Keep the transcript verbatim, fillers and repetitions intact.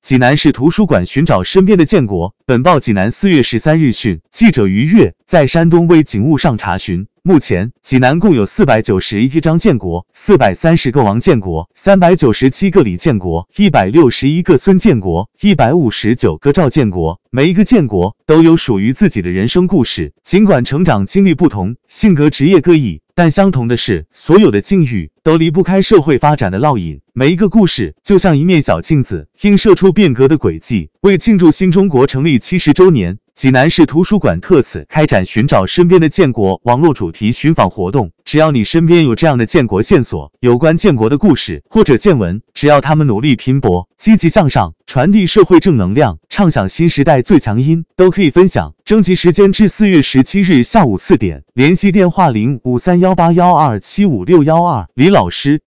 济南市图书馆寻找身边的建国。本报济南四月十三日讯，记者于月在山东为景物上查询。目前，济南共有四百九十一张建国、四百三十个王建国、三百九十七个李建国、一百六十一个孙建国、一百五十九个赵建国。每一个建国都有属于自己的人生故事，尽管成长经历不同，性格职业各异，但相同的是，所有的境遇都离不开社会发展的烙印。每一个故事就像一面小镜子，映射出变革的轨迹。为庆祝新中国成立七十周年，济南市图书馆特此开展寻找身边的建国网络主题寻访活动。只要你身边有这样的建国线索，有关建国的故事或者见闻，只要他们努力拼搏，积极向上，传递社会正能量，畅想新时代最强音，都可以分享。征集时间至四月十七日下午四点，联系电话零五三幺八幺二七五六幺二。李老师。